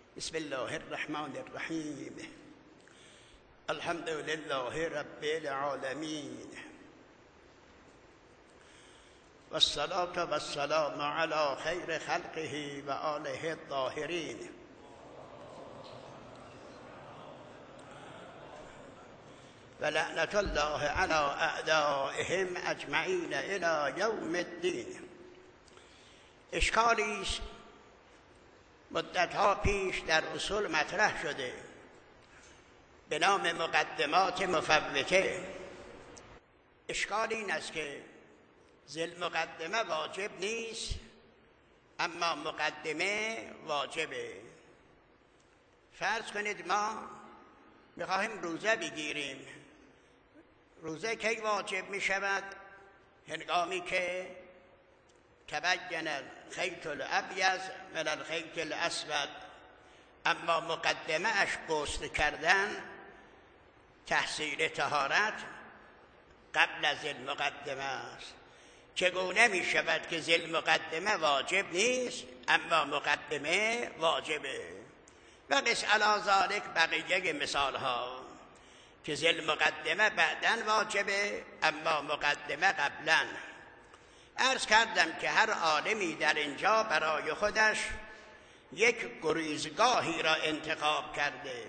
بسم الله الرحمن الرحیم. الحمد لله رب العالمین و الصلاة و السلام علی خیر خلقه و آله الطاهرین. و لعنت الله علی اعدائهم اجمعین الی یوم الدین. اشکالی است مدتها پیش در اصول مطرح شده به نام مقدمات مفوته. اشکال این است که ذیل مقدمه واجب نیست، اما مقدمه واجبه. فرض کنید ما میخواهیم روزه بگیریم. روزه کی واجب می شود؟ هنگامی که تبین الخیط الابیض من الخیط الاسود. اما مقدمه اش غسل کردن، تحصیل طهارت قبل از المقدمه است. چگونه می شود که ذیل مقدمه واجب نیست اما مقدمه واجبه؟ و قس علی ذالک بقیه مثال ها که ذیل مقدمه بعداً واجبه اما مقدمه قبلاً. عرض کردم که هر عالمی در اینجا برای خودش یک گریزگاهی را انتخاب کرده.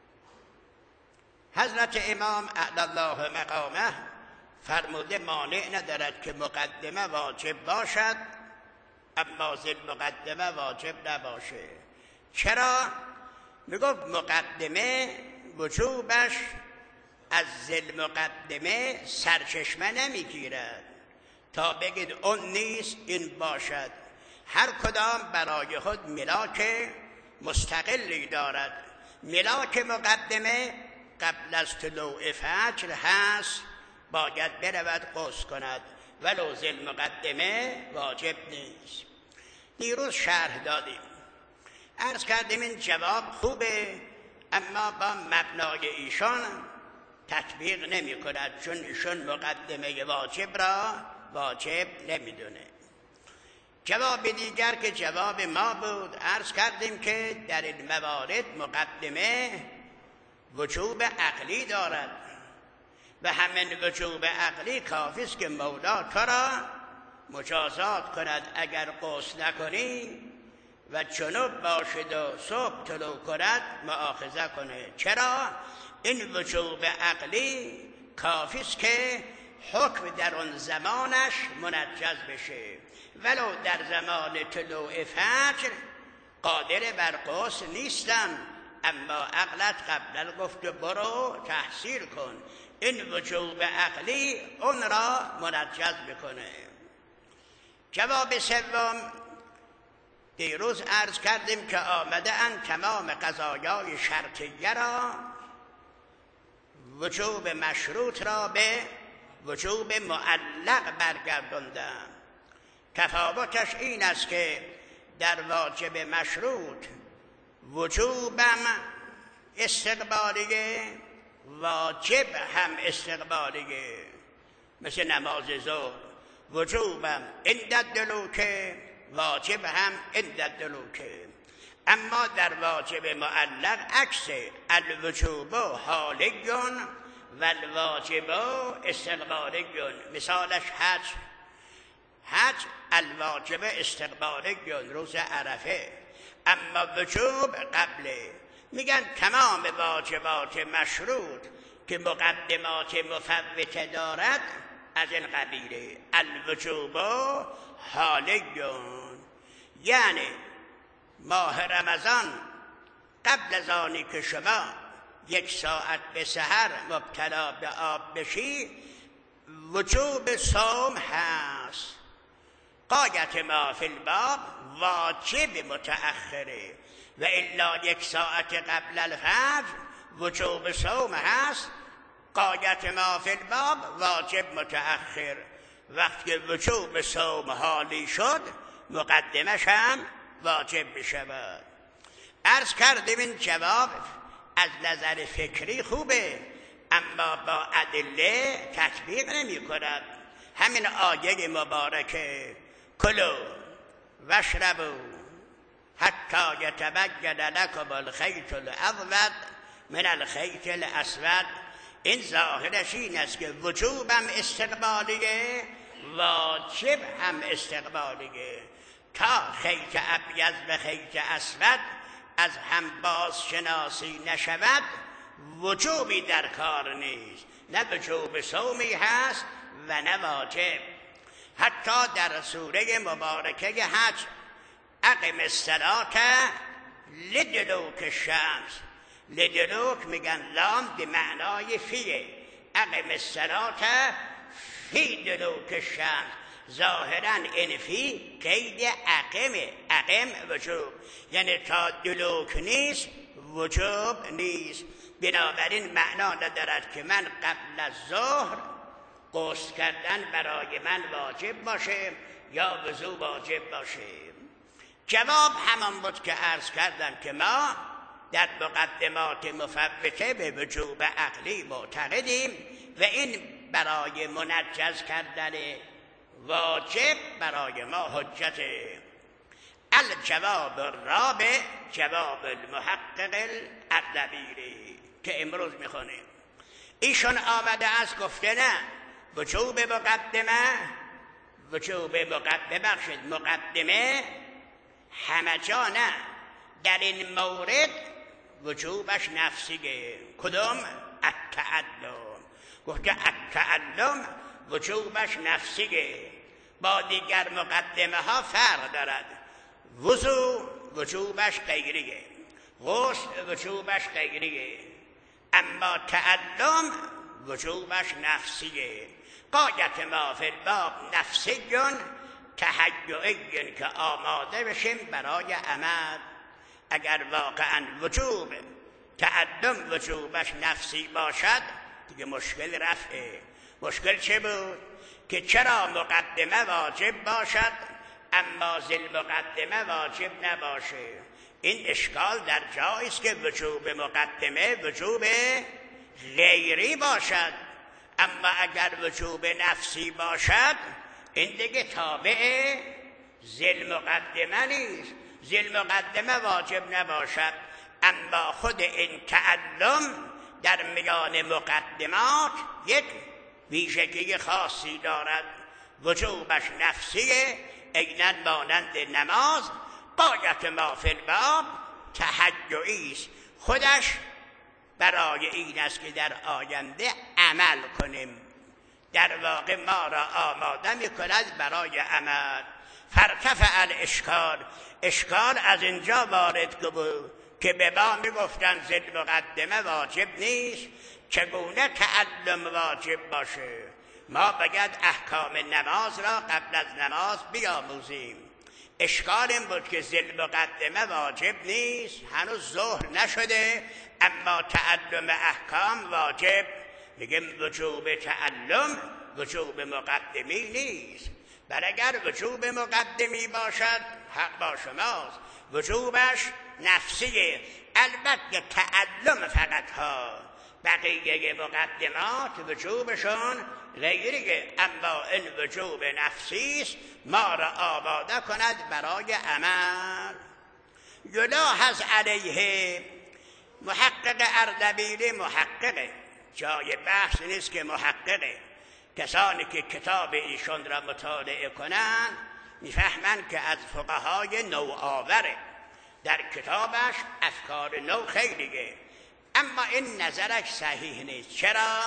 حضرت امام اعلی الله مقامه فرموده مانع ندارد که مقدمه واجب باشد اما ذیل مقدمه واجب نباشه. چرا؟ میگفت مقدمه وجوبش از ذیل مقدمه سرچشمه نمیگیرد تا بگید اون نیست این باشد. هر کدام برای خود ملاک مستقلی دارد. ملاک مقدمه قبل از طلوع فجر هست، باید برود غسل کند، ولو ذیل مقدمه واجب نیست. دیروز شرح دادیم، عرض کردیم این جواب خوبه اما با مبنای ایشان تطبیق نمی کند، چون ایشون مقدمه واجب را واجب نمیدونه. جواب دیگر که جواب ما بود، عرض کردیم که در این موارد مقدمه وجوب عقلی دارد و همین وجوب عقلی کافی است که مولا تو را مجازات کند اگر غسل نکنی و جنوب باشد و صبح طلوع کند مؤاخذه کنه. چرا؟ این وجوب عقلی کافی است که حکم در آن زمانش منجز بشه، ولو در زمان طلوع فجر قادر بر غسل نیستم اما عقلت قبلا گفت برو تحصیل کن. این وجوب عقلی اون را منجز بکنه. جواب سوم، دیروز عرض کردیم که آمده ان تمام قضایای شرطیه را، وجوب مشروط را به وجوب معلق برگرداندن. تفاوتش این است که در واجب مشروط وجوبم استقبالیه، واجب هم استقبالیه. مثل نماز ظهر وجوبم عند الدلوک، واجب هم عند الدلوک. اما در واجب معلق عکس، الوجوب حالیون و الواجب استقبالیون. مثالش حج الواجب استقبالیون، روز عرفه، اما وجوب قبله. میگن تمام واجبات مشروط که مقدمات مفوته دارد از این قبیله، الوجوب حالیون. یعنی ماه رمضان قبل از آنی که شما 1 ساعت به سحر مبتلا به آب بشی وجوب صوم هست. غایت ما فی الباب واجب متأخره و الا 1 ساعت قبل الفجر وجوب صوم هست. غایت ما فی الباب واجب متأخر. وقتی وجوب صوم حالی شد مقدمش هم واجب بشود. عرض کردیم این جواب از نظر فکری خوبه اما با ادله تطبیق نمی کند. همین آیه مبارکه کلوا واشربوا حتی یتبین لکم الخیط الابیض من الخیط الاسود. این ظاهرش این است که وجوبم استقبالیه، واجب هم استقبالیه. تا خیط ابیض و خیط اسود از هم بازشناسی نشود وجوبی در کار نیست، نه وجوب صومی هست و نه واجب. حتی در سوره مبارکه حج اقم الصلاة لدلوک الشمس، لدلوک میگن لام به معنای فیه، اقم الصلاة فی دلوک الشمس. ظاهرا این فی قید اقمه، اقم وجوب، یعنی تا دلوک نیست وجوب نیست. بنابراین معنا ندارد که من قبل از ظهر غسل کردن برای من واجب باشه یا وضو واجب باشه. جواب همان بود که عرض کردم که ما در مقدمات مفوته به وجوب عقلی معتقدیم و این برای منجز کردن واجب برای ما حجته. الجواب الرابع جواب المحقق اردبیلی که امروز میخونیم. ایشون آمده از گفته نه وجوب مقدمه همه جا نه، در این مورد وجوبش نفسیه. کدوم؟ التعلم. گفته التعلم وجوبش نفسیه، با دیگر مقدمه ها فرق دارد. وضو وجوبش غیریه، غسل وجوبش غیریه، اما تعلم وجوبش نفسیه. قایت ما فی الباب نفسیون تهیئیون که آماده بشیم برای عمل. اگر واقعا وجوب تعلم وجوبش نفسی باشد دیگه مشکل رفعه. مشکل چه بود؟ که چرا مقدمه واجب باشد اما ذی مقدمه واجب نباشه. این اشکال در جایی است که وجوب مقدمه وجوب غیری باشد، اما اگر وجوب نفسی باشد این دیگه تابع ذی مقدمه نیست. ذی مقدمه واجب نباشد، اما خود این تعلم در میان مقدمات یک ویژگی خاصی دارد، وجوبش نفسیه، عیناً مانند نماز. قایت ما فی الباب تهیئی است، خودش برای این است که در آینده عمل کنیم، در واقع ما را آماده می کند برای عمل. فرتفع الاشکال، اشکال از اینجا وارد بود که به ما می گفتن ذی مقدمه واجب نیست، چگونه تعلم واجب باشه؟ ما باید احکام نماز را قبل از نماز بیاموزیم. اشکال این بود که ذی مقدمه واجب نیست، هنوز ظهر نشده اما تعلم احکام واجب. میگم وجوب تعلم وجوب مقدمی نیست، بل اگر وجوب مقدمی باشد حق با شماست، وجوبش نفسیه. البته تعلم فقط ها، بقیه مقدمات وجوبشون غیریه، اما این وجوب نفسی است ما را آماده کند برای عمل. یلاحظ علیه، محقق اردبیلی محققه، جای بحث نیست که محققه. کسانی که کتاب ایشون را مطالعه کنند میفهمند که از فقهای نوآوره، در کتابش افکار نو خیلیه، اما این نظرش صحیح نیست. چرا؟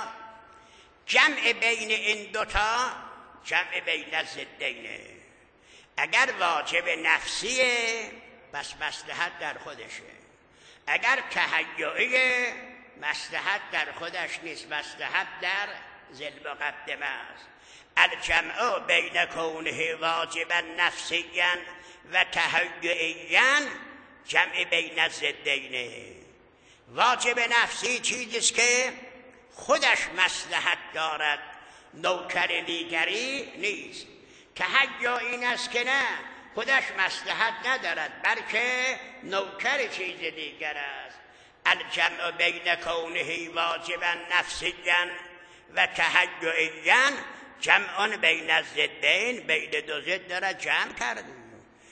جمع بین این دوتا جمع بین الضدینه. اگر واجب نفسیه بس مصلحت در خودشه، اگر تهیئیه مصلحت در خودش نیست، مصلحت در ذی المقدمه است. الجمع بین کونه واجبا نفسیا و تهیئیا جمع بین الضدینه. واجب نفسی چیزیست که خودش مصلحت دارد، نوکر دیگری نیست. تهیع این است که نه، خودش مصلحت ندارد بلکه نوکر چیز دیگر است. الجمع بین کونه واجبا نفسیا و تهیئیا جمع بین الضدین، بین دو ضد را جمع کردیم.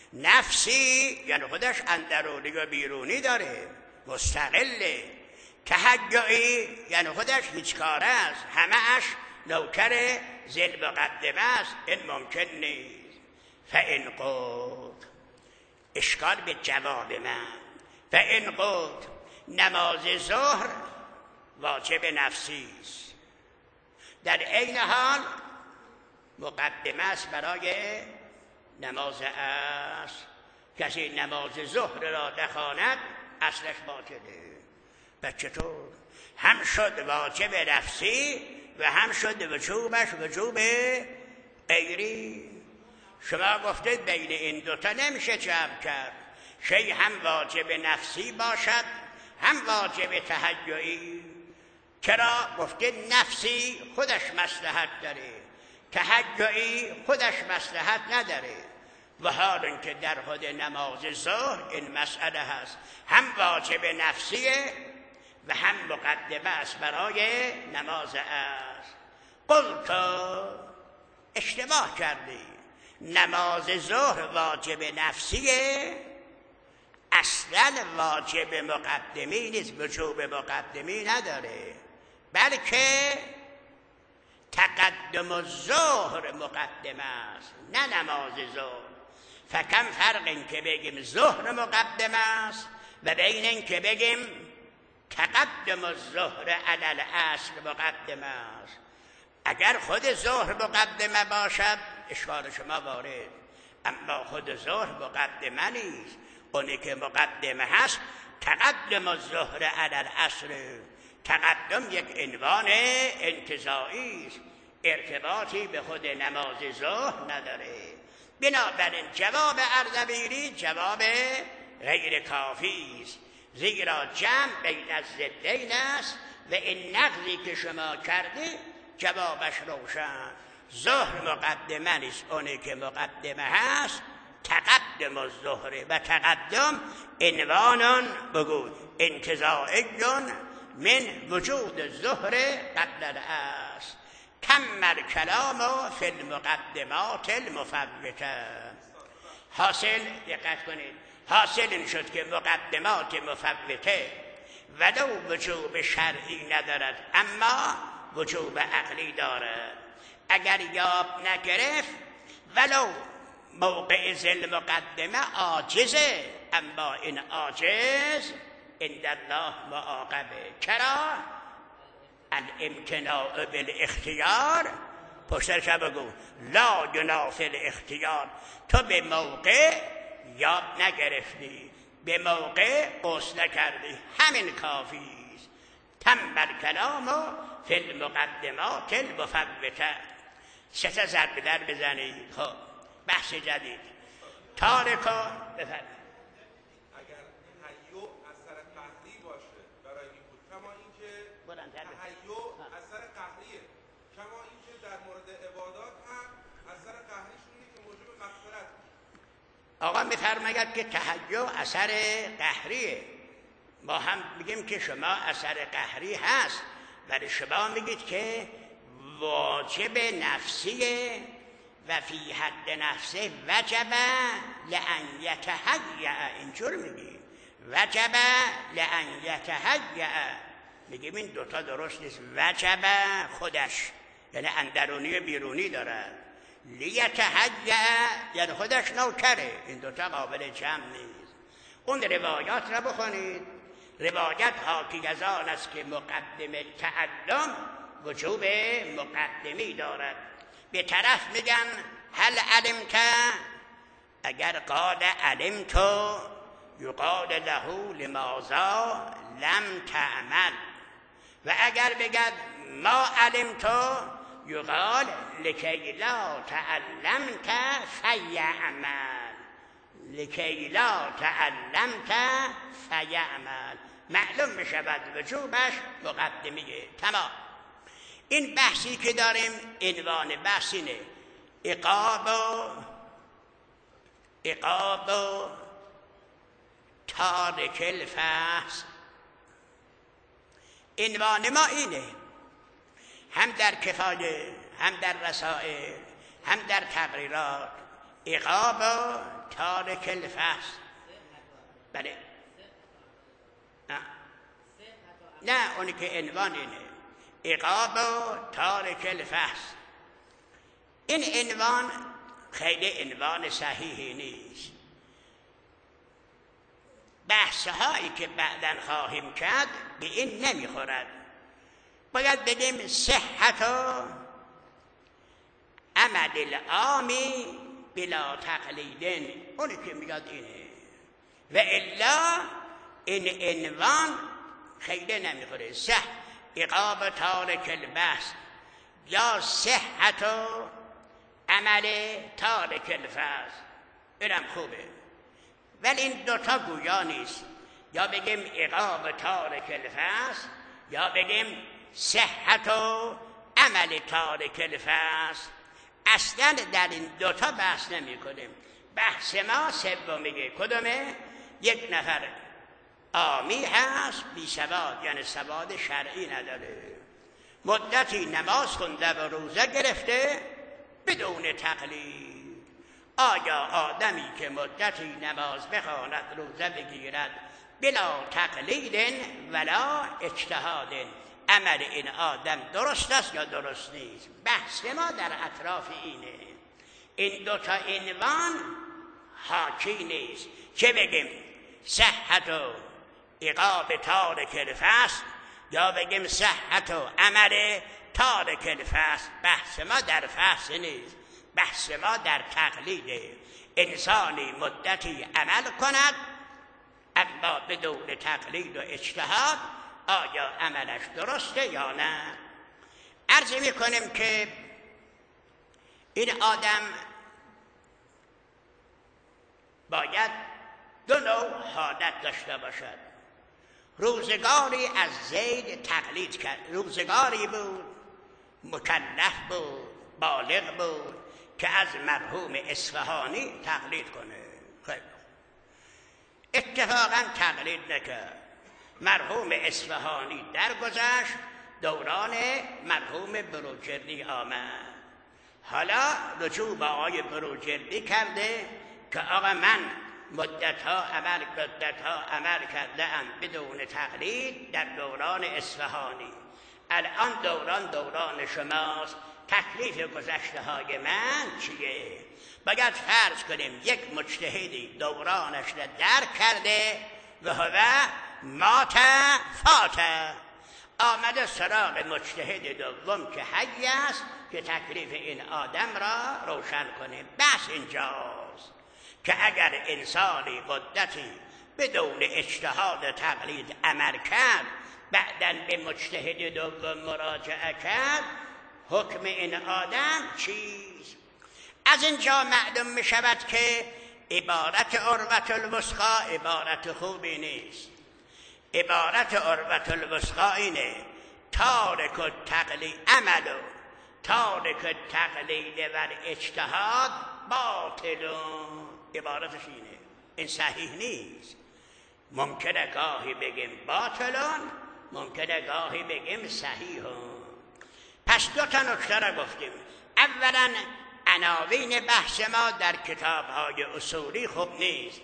نفسی یعنی خودش اندرونی و بیرونی داره، مستقله. تهیعی یعنی خودش هیچ کاره است، همه اش نوکر ذی مقدمه است، این ممکن نیست. فإن قلت، اشکال به جواب من، فإن قلت نماز ظهر واجب نفسی است، در عین حال مقدمه است برای نماز عصر. کسی نماز ظهر را نخواند اصلش باطله. پس چطور؟ هم شد واجب نفسی و هم شد وجوبش وجوب غیری. شما گفتید بین این دوتا نمیشه جمع کرد، شیء هم واجب نفسی باشد هم واجب تهیعی. چرا؟ گفتید نفسی خودش مصلحت داره، تهیعی خودش مصلحت نداره. و حال اینکه در خود نماز ظهر این مسئله هست، هم واجب نفسیه و هم مقدمه است برای نماز عصر. قلت، اشتباه کردی، نماز ظهر واجب نفسیه، اصلا واجب مقدمی نیست، وجوب مقدمی نداره، بلکه تقدم الظهر مقدمه است نه نماز ظهر. فکم فرق این که بگیم ظهر مقدمه است و بین این که بگیم تقدم الظهر علی العصر مقدمه است. اگر خود ظهر مقدمه باشد اشکال شما وارد، اما خود ظهر مقدمه نیست. اونی که مقدمه هست تقدم الظهر علی العصر. تقدم یک عنوان انتزاعی است، ارتباطی به خود نماز ظهر نداره. بنابراین جواب اردبیلی جواب غیر کافی است، زیرا جمع بین الضدین است و این نقضی که شما کردی جوابش روشن. ظهر مقدمه نیست، اونی که مقدمه هست تقدم الظهر و تقدم عنوان بگو انتزاعی من وجود الظهر قبل العصر. کم الکلام فی المقدمات المفوته. حاصل دقت کنید، حاصل این شد که مقدمات مفوته ولو وجوب شرعی ندارد اما وجوب عقلی دارد. اگر یاب نگرفت ولو موقع ذی مقدمه عاجزه، اما این عاجز عند الله معاقبه. چرا؟ الامتناع بالاختیار، پشترش بگو لا ینافی الاختیار. تو به موقع یاد نگرفتی، به موقع غسل نکردی، همین کافی است. تم الکلام فی المقدمات المفوته. سه تا ضرب در بزنید. خب بحث جدید تارکو بفرمایید. تهیع اثر قهریه، کما اینکه در مورد عبادات هم اثر قهریشون اینه که موجب مغفرت میشه. آقا میفرماید که تهیع اثر قهریه، ما هم میگیم که شما اثر قهری هست، ولی شما میگید که واجب نفسیه و فی حد نفسه وجب لأن یتهیأ. اینجور میگیم وجب لأن یتهیأ. میگیم این دوتا درست نیست. وجب خودش یعنی اندرونی و بیرونی دارد، لیتهیأ یعنی خودش نوکره. این دوتا قابل جمع نیست. اون روایات را بخونید، روایت حاکی از آن است که مقدم تعلم وجوب مقدمی دارد. به طرف میگن هل علمت، اگر قال علمت یقال له لماذا لم تعمل، و اگر بگد ما علمت یقال لکی لا تعلمت فیعمل، لکی لا تعلمت فیعمل. معلوم بشود وجوبش مقدمیه. تمام. این بحثی که داریم عنوان بحث اینه عقاب تارک الفحش. عنوان ما اینه، هم در کفایه هم در رسائل هم در تقریرات. عقاب تارک الفصل. بله نه اونی که عنوان اینه، عقاب تارک الفصل. این عنوان خیلی عنوان صحیحی نیست. بحث‌هایی که بعداً خواهیم کرد به این نمیخورد. باید بگیم صحت عمل العامی بلا تقلید. اونی که میاد اینه، و الا این عنوان خیلی نمیخوره. عقاب تارک البحث یا صحت عمل تارک الفصل، اینم خوبه، ولی این دوتا گویا نیست. یا بگیم عقاب تارک الفصل یا بگیم صحت و عمل تارک الفصل. اصلا در این دوتا بحث نمی کنیم. بحث ما سومیه. کدومه؟ یک نفر عامی هست بی سواد، یعنی سواد شرعی نداره، مدتی نماز خونده و روزه گرفته بدون تقلید. آیا آدمی که مدتی نماز بخواند روزه بگیرد بلا تقلید ولا اجتهاد، عمل این آدم درست است یا درست نیست؟ بحث ما در اطراف اینه. این دوتا عنوان حاکی نیست. چه بگیم صحت و عقاب تارک الفصل یا بگیم صحت و عمل تارک الفصل. بحث ما در فصل نیست، بحث ما در تقلیده. انسانی مدتی عمل کند اما بدون تقلید و اجتهاد، آیا عملش درسته یا نه؟ عرض میکنیم که این آدم باید دو نوع حالت داشته باشد. روزگاری از زید تقلید کرد، روزگاری بود مکلف بود، بالغ بود که از مرحوم اصفهانی تقلید کنه. خیلی اتفاقا تقلید نکرد. مرحوم اصفهانی درگذشت، دوران مرحوم بروجردی آمد. حالا رجوع به آقای بروجردی کرده که آقا من مدتها عمل کرده ام بدون تقلید در دوران اصفهانی. الان دوران شماست، تکلیف گذشته های من چیه؟ باید فرض کنیم یک مجتهدی دورانش را درک کرده و هو مات فات، آمده سراغ مجتهد دوم که حی است که تکلیف این آدم را روشن کنه. بس اینجاست که اگر انسانی مدتی بدون اجتهاد تقلید عمل کرد، بعداً به مجتهد دوم مراجعه کرد، حکم این آدم چیست؟ از اینجا معلوم می شود که عبارت عروة الوثقی عبارت خوبی نیست. عبارت عروة الوثقی اینه تارک التقلید عمل و تارک التقلید و اجتهاد باطل. عبارتش اینه، این صحیح نیست. ممکنه گاهی بگیم باطلون، ممکنه گاهی بگیم صحیحون. پس دو تا نکته را گفتیم. اولا عناوین بحث ما در کتاب‌های اصولی خوب نیست.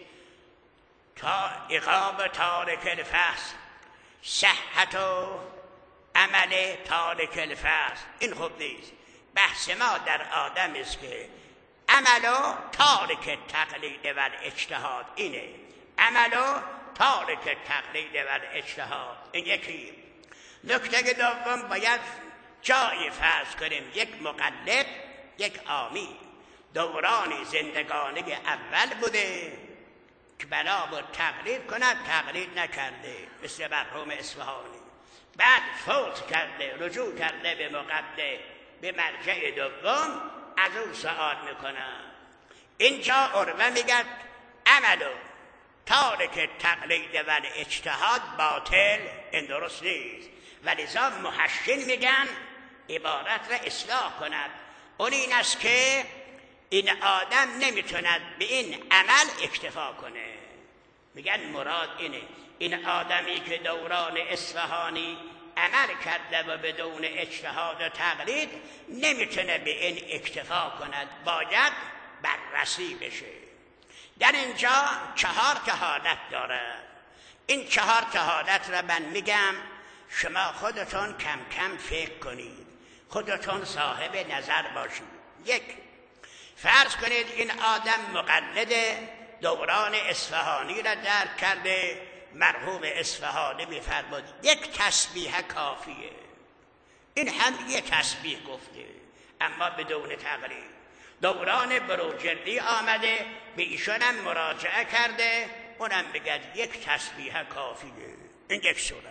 تا عقاب تارک الفصل، صحت و عمل تارک الفصل، این خوب نیست. بحث ما در آدم است که عمل و تارک تقلید و اجتهاد اینه، عمل و تارک تقلید و اجتهاد این یکی. نکته دوم باید جای فرض کنیم یک مقلد، یک عامی دورانی زندگانی اول بوده که بنا بود تقلید کند، تقلید نکرده، مثل مرحوم اصفهانی. بعد فوت کرده، رجوع کرده به مقلد، به مرجع دوم، از اون سؤال میکنم. اینجا عروه میگد عمل و تارک تقلید و اجتهاد باطل، این درست نیست. ولذا محشین میگن عبارت را اصلاح کند. اون این است که این آدم نمیتوند به این عمل اکتفا کنه. میگن مراد اینه، این آدمی که دوران اصفهانی عمل کرده و بدون اجتهاد و تقلید نمیتونه به این اکتفا کند، باید بررسی بشه. در اینجا 4 حالت داره. این 4 حالت را من میگم، شما خودتون کم کم فکر کنید، خودتون صاحب نظر باشید. 1، فرض کنید این آدم مقلد دوران اصفهانی را درک کرده. مرحوم اصفهانی می‌فرمود 1 تسبیح کافیه. این هم 1 تسبیح گفته اما بدون تقریب. دوران بروجردی آمده به ایشون هم مراجعه کرده، اونم بگد 1 تسبیح کافیه. این 1 صورت.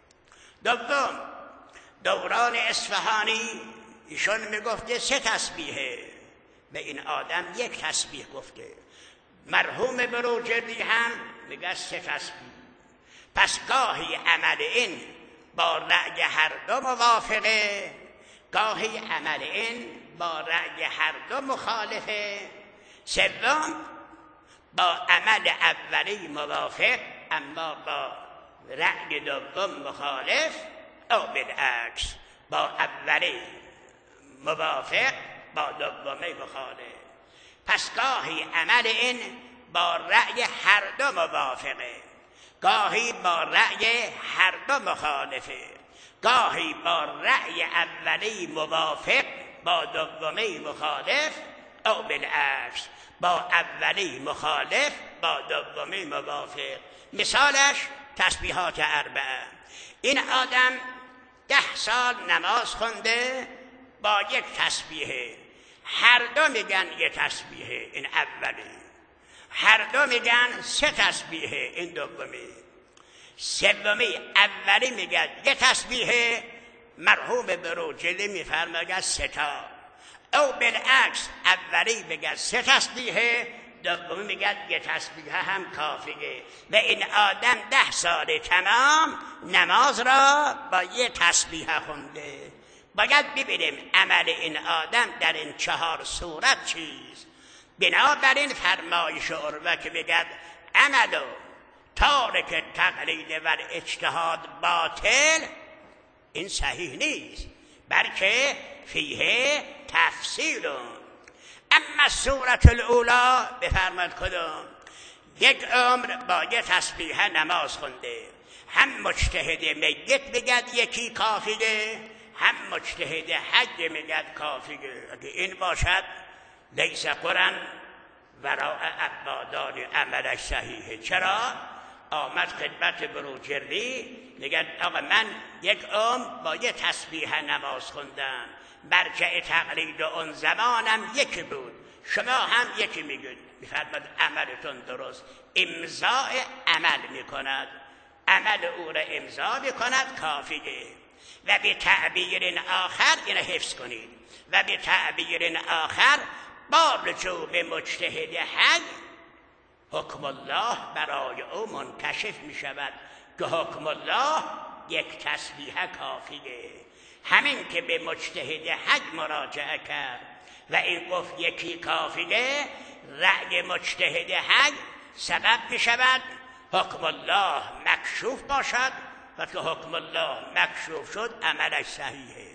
2، دوران اصفهانی ایشون میگفته 3 تسبیحه، به این آدم 1 تسبیح گفته. مرحوم بروجردی هم میگه 3 تسبیح. پس گاهی عمل این با رأی هر دو موافقه، گاهی عمل این با رأی هر دو مخالفه. 3، با عمل اولی موافق اما با رأی دوم مخالف، او بالعکس با اولی موافق با دومی مخالف. پس گاهی عمل این با رأی هر دو موافقه، گاهی با رأی هر دو مخالفه، گاهی با رأی اولی موافق با دومی مخالف، او بالعکس با اولی مخالف با دومی موافق. مثالش تسبیحات 4. این آدم 10 سال نماز خونده با 1 تسبیحه، هر دو میگن 1 تسبیحه، این اولی. هر دو میگن 3 تسبیحه، این دومی. 3 اولی میگن 1 تسبیحه، مرحوم بروجردی میفرماید 3 تا. او بالعکس اولی بگه 3 تسبیحه، دومی میگه 1 تسبیحه هم کافیه. و این آدم 10 سال تمام نماز را با 1 تسبیحه خونده. باید ببینیم عمل این آدم در این 4 صورت چیست. بنابراین فرمایش عروه که بگد عمل تارک تقلید و اجتهاد باطل، این صحیح نیست، بلکه فیه تفصیل. اما صورت الاولا بفرماد کدوم؟ 1 عمر با 1 تسبیحه نماز خونده، هم مجتهد میت بگد 1 کافیه، هم مجتهد حج میگد کافیه. اگه این باشد لیس قرآن وراء عبادان عملش صحیحه. چرا؟ آمد خدمت بروجردی میگه آقا من 1 عمر با 1 تسبیح نماز خوندم، مرجع تقلید اون زمانم 1 بود، شما هم 1 میگید. میفرماد عملتون درست، امضاء عمل میکند، عمل او را امضا میکند کافیه. و به تعبیر آخر اینو حفظ کنید، و به تعبیر آخر با رجوع به مجتهد حج حکم الله برای او منکشف می شود که حکم الله 1 تسبیح کافیه. همین که به مجتهد حج مراجعه کرد و این گفت 1 کافیه، رأی مجتهد حج سبب می شود حکم الله مکشوف باشد و که حکم الله مکشوف شد عملش صحیحه.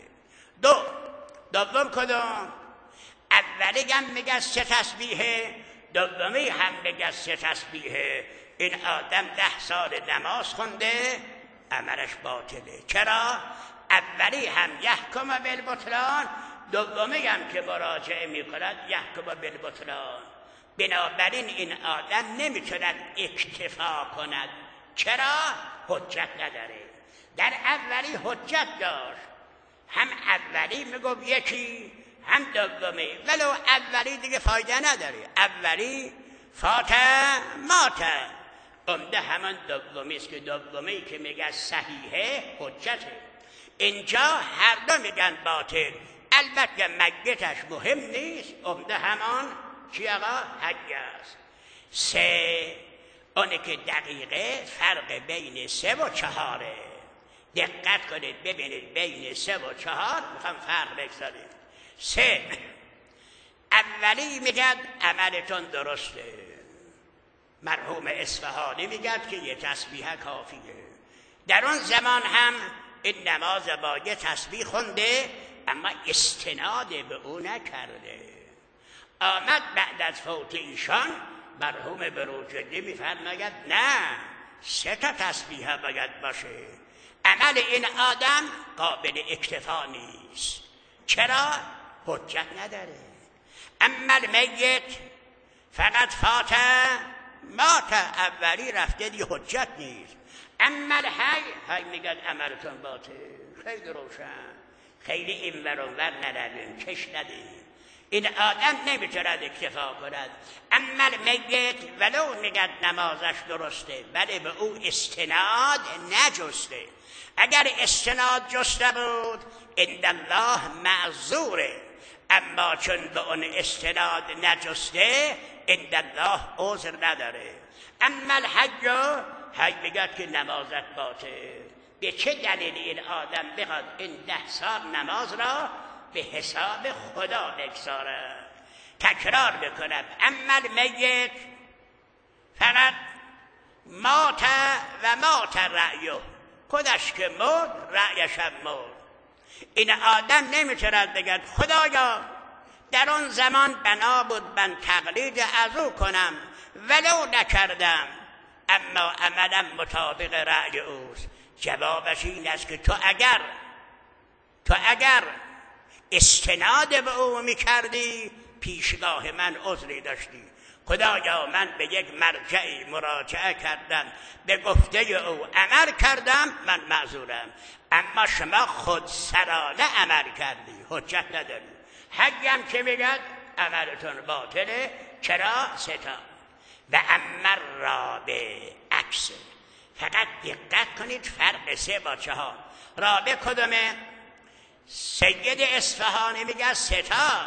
دوم کدام؟ اولی هم میگه 3 تسبیحه، دومی هم میگه 3 تسبیحه. این آدم 10 سال نماز خونده، عملش باطله. چرا؟ اولی هم یحکم بالبطلان، دومی هم که مراجعه میکند یحکم بالبطلان. بنابراین این آدم نمیتوند اکتفا کند. چرا؟ حجت نداره. در اولی حجت داشت، هم اولی میگفت 1 هم دومی، ولو اولی دیگه فایده نداره، اولی فاته ماته. عمده همان دومی است که دومی که میگه صحیحه حجته. اینجا هر دو میگن باطل، البته مگتش مهم نیست، عمده همان چی آقا؟ حج است. 3 اونه که دقیقه فرق بین 3 و 4. دقت کنید ببینید بین 3 و 4 میخوام فرق بگذاریم. 3 اولی میگد عملتون درسته، مرحوم اصفهانی میگد که 1 تسبیح کافیه. در اون زمان هم این نماز با 1 تسبیح خونده اما استناد به او نکرده. آمد بعد از فوت ایشان مرحوم بروجردی میفرماید نه، 3 تسبیح باید باشه. عمل این آدم قابل اکتفا نیست. چرا؟ حجت نداره. اما المیت فقط مات، اولی رفته، دی حجت نیست. اما الحی میگن عملتون باطل، خیلی روشن، خیلی این ور اون ور نداریم، کش ندیم. این آدم نمیتوند اکتفا کند. اما المیت ولو میگن نمازش درسته، ولی به او استناد نجسته. اگر استناد جسته بود عند الله معذوره، اما چون به اون استناد نجسته عند الله عذر نداره. اما الحج میگه که نمازت باطل. به چه دلیل این آدم بخواد این 10 سال نماز را به حساب خدا بگذارد؟ تکرار بکنم، اما المیت فقط مات و مات رأیه، خودش که مرد رأیش هم مرد. این آدم نمیتوند بگد خدایا در آن زمان بنا بود من تقلید از او کنم ولو نکردم، اما عملم مطابق رأی اوست. جوابش این است که تو اگر استناد به او میکردی پیشگاه من عذری داشتی. خدایا من به یک مرجعی مراجعه کردم، به گفته او عمل کردم، من معذورم. اما شما خود سرانه عمل کردی، حجت نداری. حجم که میگد عملتون باطله. چرا؟ 3 تا. و اما رابع عکسه. فقط دقت کنید فرق 3 با 4. رابع کدومه؟ سید اصفهانی میگه 3 تا،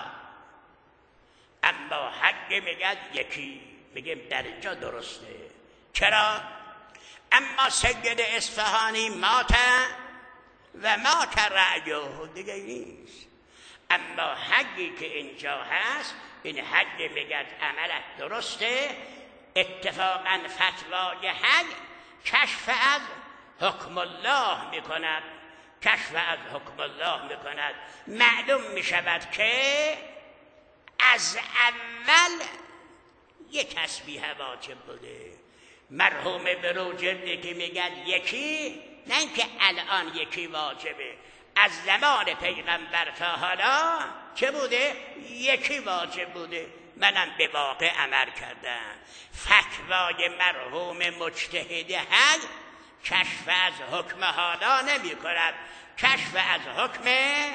اما حج میگه 1. میگه در اینجا درسته. چرا؟ اما سید اصفهانی مات و مات رأیه دیگه نیست. اما حجی که اینجا هست، این حج میگه عملت درسته. اتفاقا فتوای حج کشف از حکم الله میکند. کشف از حکم الله میکند. معلوم میشود که از اول یک تسبیح واجب بوده. مرحوم بروجردی که میگن 1، نه اینکه الان 1 واجبه، از زمان پیغمبر تا حالا چه بوده؟ 1 واجب بوده. منم به واقع عمل کردم. فتوای مرحوم مجتهد حج کشف از حکم حالا نمی کند، کشف از حکم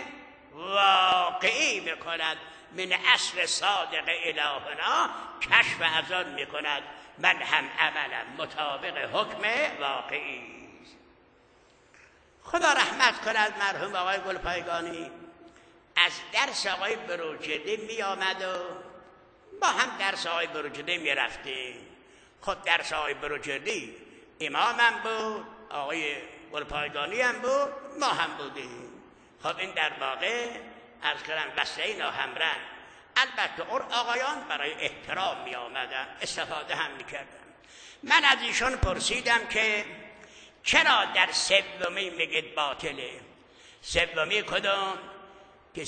واقعی می کند. من اصل صادق الهنا کشف از آن می کند. من هم عملم مطابق حکم واقعی. خدا رحمت کند مرحوم آقای گلپایگانی. از درس آقای بروجردی می آمد و ما هم درس آقای بروجردی می رفتیم. خود درس آقای بروجردی امامم بود، آقای گلپایگانی هم بود، ما هم بودیم. خب این در واقع از کردن بسته ناهمرن. البته اون آقایان برای احترام می آمدن، استفاده هم می کردن. من از ایشون پرسیدم که چرا در 3 میگید باطله؟ 3 کدوم؟ که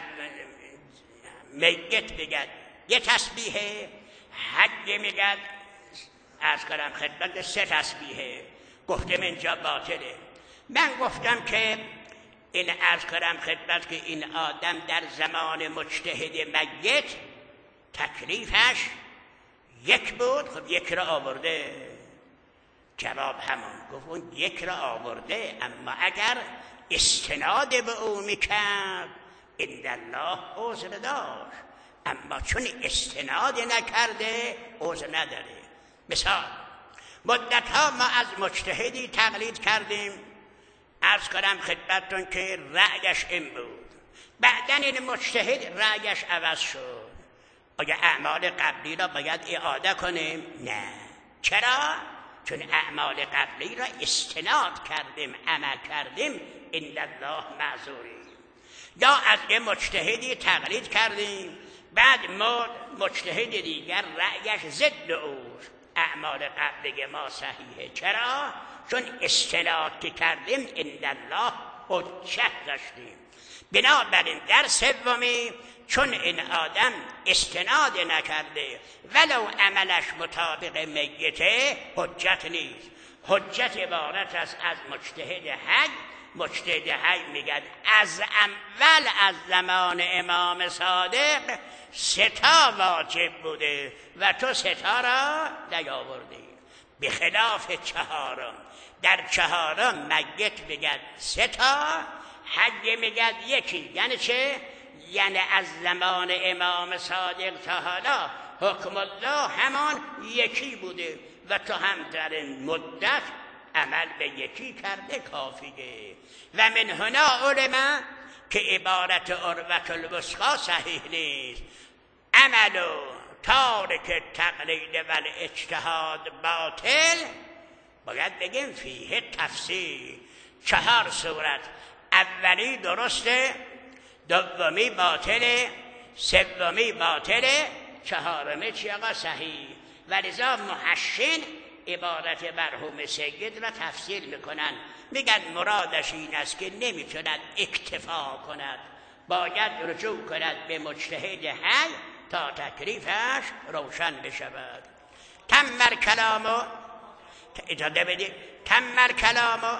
میت بگد 1 تسبیحه، حج میگد از کردم خدمت 3 تسبیحه. گفتم اینجا باطله. من گفتم که این عرض کردم خدمت که این آدم در زمان مجتهد میت تکلیفش 1 بود. خب 1 را آورده. جواب همون گفت اون 1 را آورده، اما اگر استناد به او میکرد عند الله عذر داشت، اما چون استناد نکرده عذر نداره. مثال مدتها ما از مجتهدی تقلید کردیم، عرض کنم خدمتتون که رأیش این بود، بعدن این مجتهد رأیش عوض شد. آیا اعمال قبلی را باید اعاده کنیم؟ نه. چرا؟ چون اعمال قبلی را استناد کردیم، عمل کردیم، عند الله معذوریم. یا از یه مجتهدی تقلید کردیم، بعد ما مجتهد دیگر رأیش ضد اوست، اعمال قبلی ما صحیحه. چرا؟ چون استناد که کردیم عند الله حجت داشتیم. بنابراین در 3 چون این آدم استناد نکرده ولو عملش مطابق میته حجت نیست. حجت عبارت است از مجتهد حی. مجتهد حی میگن از اول از زمان امام صادق 3 واجب بوده و تو 3 را نیاوردی، بخلاف 4. در 4 میت میگن 3 حی میگن 1. یعنی چه؟ یعنی از زمان امام صادق تا حالا حکم الله همان 1 بوده و تو هم در این مدت عمل به 1 کرده کافیه. و من هنا علما که عبارت عروة الوثقی صحیح نیست. عمل تارک تقلید و اجتهاد باطل، باید بگیم فیه تفسیر. 4 صورت، اولی درسته، دومی باطله، سومی باطله، 4می چی آقا؟ صحیح. ولذا محشن عبارت مرحوم سید را تفسیر میکنن، میگن مرادش این است که نمیتوند اکتفا کند، باید رجوع کند به مجتهد حی تا تکلیفش روشن بشود. تمر کلامو، اجازه بدید، تمر کلامو،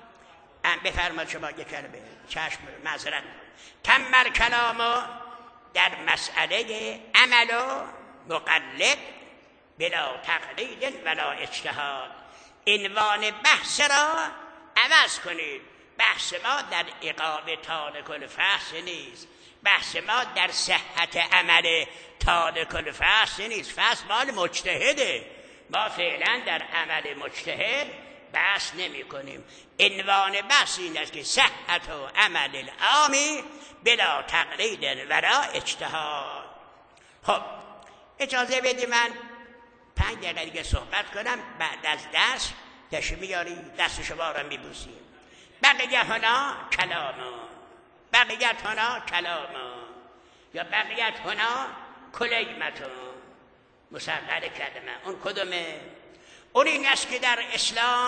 بفرماد شما یک کلمه، چشم معذرت. تمر کلامو در مسئله عمل و مقلد بلا تقلید ولا اجتهاد. عنوان بحث را عوض کنید. بحث ما در اقامه تارک الفحش نیست، بحث ما در صحت عمل تارک الفحش نیست. فحش مال مجتهده، ما فعلا در عمل مجتهد بحث نمی کنیم. عنوان بحث این است که صحت و عمل العامی بلا تقلید ولا اجتهاد. خب اجازه بدید من 5 دقیقه دیگه صحبت کنم، بعد از دست تشریف میاری دست شما را میبوسیم. بقیه هنا کلامو، بقیه هنا کلامو، یا بقیه هنا کلیمتو. مسقل کلمه اون کدومه؟ اون این است که در اسلام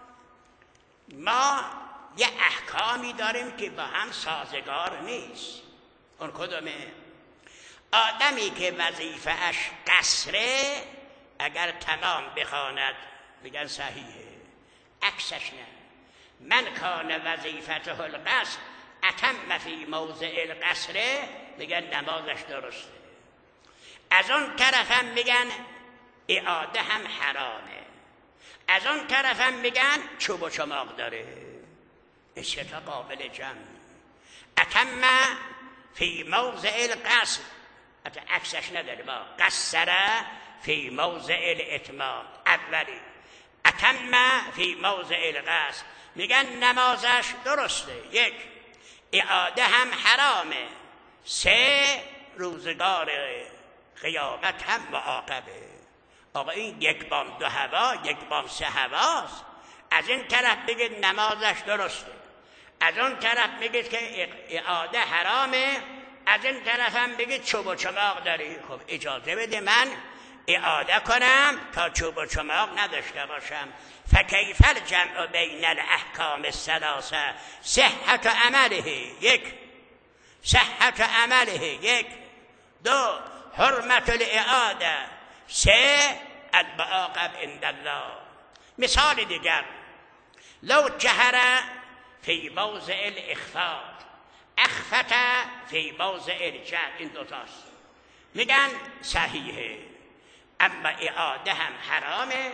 ما یه احکامی داریم که با هم سازگار نیست. اون کدومه؟ آدمی که وظیفه اش قصره اگر تمام بخواند میگن صحیحه، عکسش نه. من کان وظیفته القصر اتم فی موضع القصر میگن نمازش درسته. از اون طرف هم میگن اعاده هم حرامه، از اون طرف هم میگن چوب و چماق داره. این 3 قابل جمع. اتم فی موضع القصر، عکسش نداره، با قصره فی موضع الاتمام. اولی اتم فی موضع القصر میگن نمازش درسته. 1 اعاده هم حرامه. 3 روزگار قیامت هم معاقبه. آقا این 1 بام 2 هوا، 1 بام 3 هواست. از این طرف بگید نمازش درسته، از اون طرف بگید که اعاده حرامه، از این طرف هم بگید چوب و چماق داری. خب اجازه بده من اعاده کنم تا چوب و چماق نداشته باشم. فکیف الجمع بین الاحکام الثلاثه؟ صحت عمله 1، صحت عمله 1، 2 حرمت الاعاده، 3 المعاقب عند الله. مثال دیگر، لو جهر فی موضع الاخفاء اخفت فی موضع الجهر، این 2 تاست. میگن صحیحه، اما اعاده هم حرامه،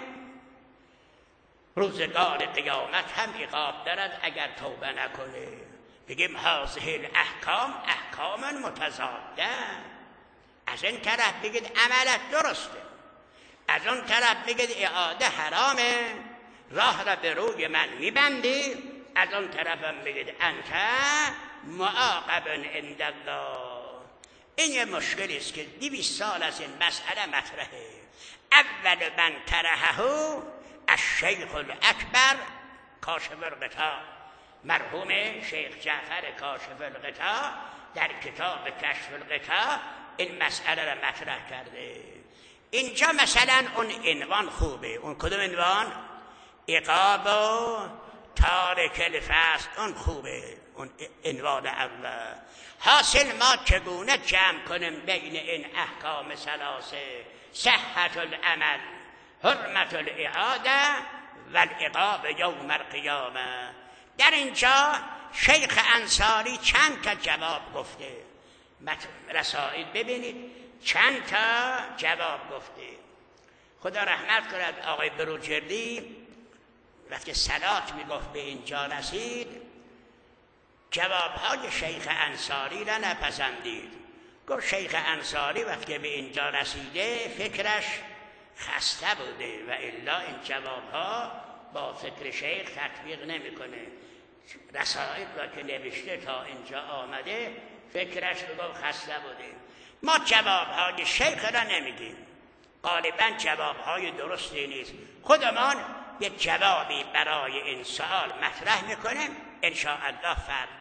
روزگار قیامت هم عقاب دارد اگر توبه نکنه. بگیم هذه الاحکام احکام متضاده. از این طرف بگید عملت درسته، از اون طرف بگید اعاده حرامه، راه را به روی من میبندی، از اون طرف هم بگید انت معاقب عند الله. این یه مشکلی است که 200 سال از این مسئله مطرحه. اول من طرحه الشیخ الاکبر کاشف الغطا، مرحوم شیخ جعفر کاشف الغطا در کتاب کشف الغطا این مسئله را مطرح کرده. اینجا مثلا اون عنوان خوبه. اون کدوم عنوان؟ عقاب و تارک بارک الفصل اون خوبه، اون عنوان اول. حاصل ما چگونه جمع کنیم بین این احکام ثلاثه؟ صحت العمل، حرمت الاعاده و العقاب یوم القیامه. در اینجا شیخ انصاری چند تا جواب گفته. رسائل ببینید چند تا جواب گفته. خدا رحمت کند آقای بروجردی وقتی صلات میگفت به اینجا رسید، جوابهای شیخ انصاری را نپسندید. گفت شیخ انصاری وقتی به اینجا رسیده فکرش خسته بوده و الا این جوابها با فکر شیخ تطبیق نمیکنه. رسائل را که نوشته تا اینجا آمده فکرش رو خسته بوده. ما جوابهای شیخ را نمیگیم، غالبا جوابهای درستی نیست. خودمان یک جوابی برای این سوال مطرح میکنیم، ان شاء الله فرد